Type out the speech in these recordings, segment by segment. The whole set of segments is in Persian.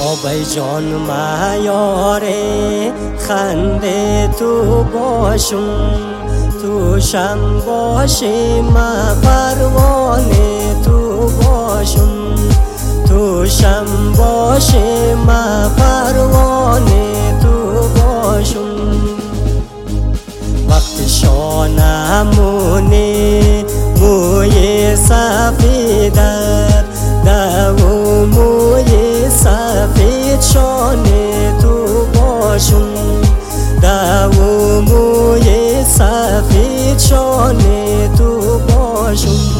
آبی جان معیار خنده تو باشم، توشم باشی ما پروانه تو باشم، توشم باشی ما پروانه تو باشم. وقتی شانمونی موی سفیدت دو موی سفید شانه تو باشم، دو موی سفید شانه تو باشم.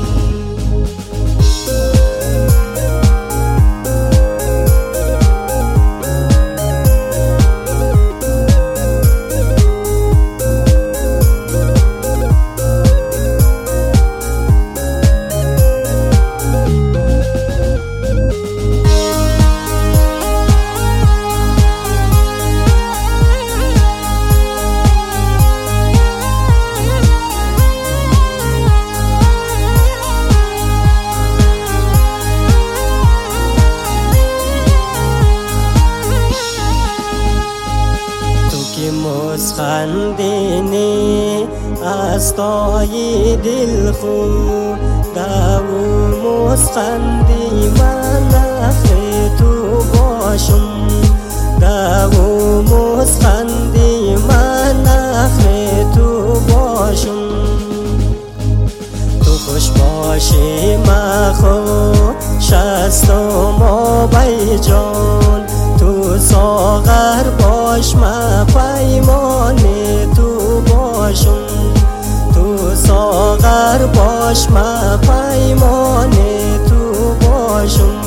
خندینی از تای دل خود دو مسخندی من نخی تو باشم، دو مسخندی من نخی تو باشم. تو خوش باشی ما خوش هستم آبی جان، تو ساغر باش ما پیمانه تو باشم، تو ساغر باش ما پیمانه تو باشم.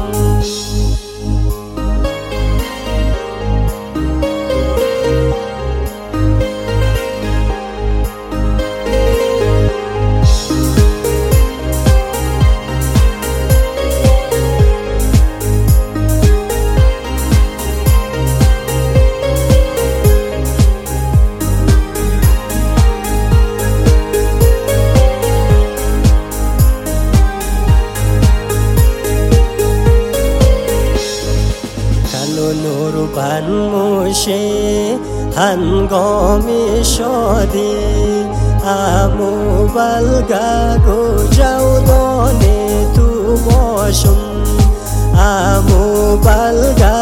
نور بن موشه هنگام شادی امو بلگگ و جودانه تو باشم، امو بلگگ